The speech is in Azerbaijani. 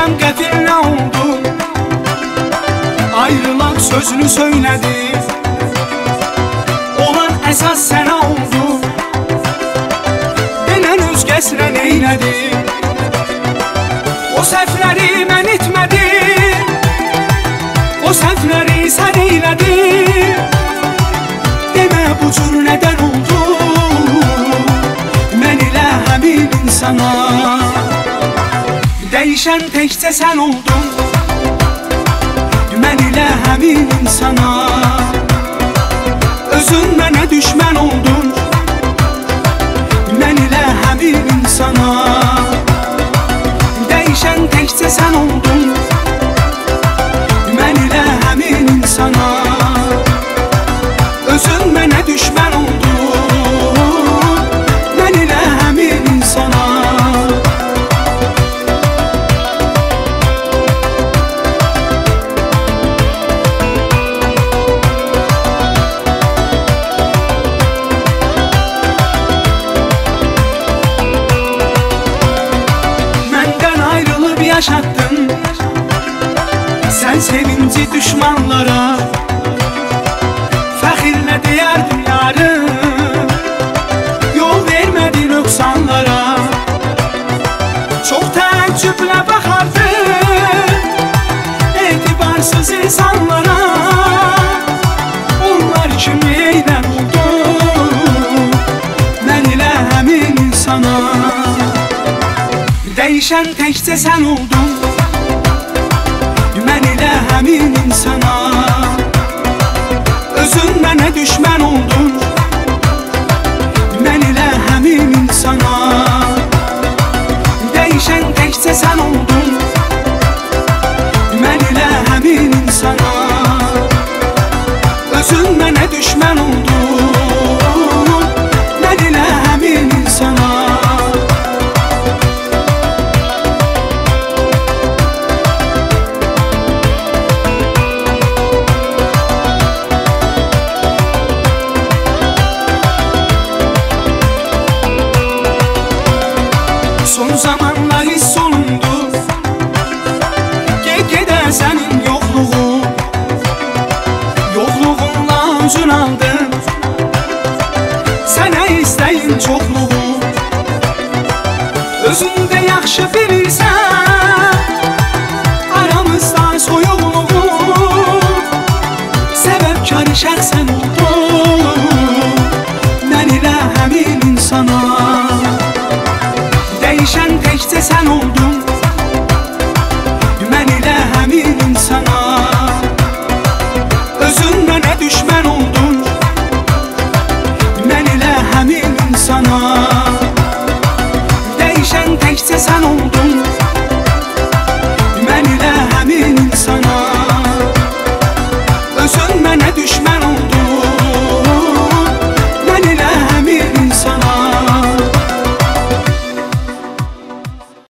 bilmem qəfil nə oldu. Ayrılaq sözünü söylədi, olan əsas sənə oldu. Denən özgəsinə neylədi, o səhvləri mən etmədim, o səhvləri sən eylədin. Demə bu cür nədən oldu, mən ilə həmin insana. Dəyişən təkcə sən oldun, mən ilə həmin insana. Özün mənə düşmən oldun, mən ilə həmin insana. Dəyişən təkcə sən oldun, mən ilə həmin insana. Özün mənə düşmən oldun, mən ilə həmin insana. Yaşattın sen sevinci düşmanlara, fəxirlə deyərdin yarım, yol vermədin nöqsanlara. Çox təəccüblə baxardın etibarsız insanlara. Onlar kimi eydən oldu, mən ilə həmin insana. Dəyişən təkcə sən oldun, mən ilə həmin insana. Özün mənə düşmən oldun, mən ilə həmin insana. Dəyişən təkcə sən oldun, mən ilə həmin insana. Özün mənə düşmən oldun, mən ilə həmin insana. Son zamanlar hiss olundu, get-gedə sənin yoxluğun. Yoxluğunla özün aldın, sənə istəyin çoxluğun. Özün də yaxşı bilirsən, aramızda soyuqluğun. Səbəbkar şəxsən oldun, mən ilə həmin insana. Dəyişən təkcə sən oldun, mən ilə həmin insana. Özün mənə düşmən oldun, mən ilə həmin insana. Dəyişən təkcə sən oldun,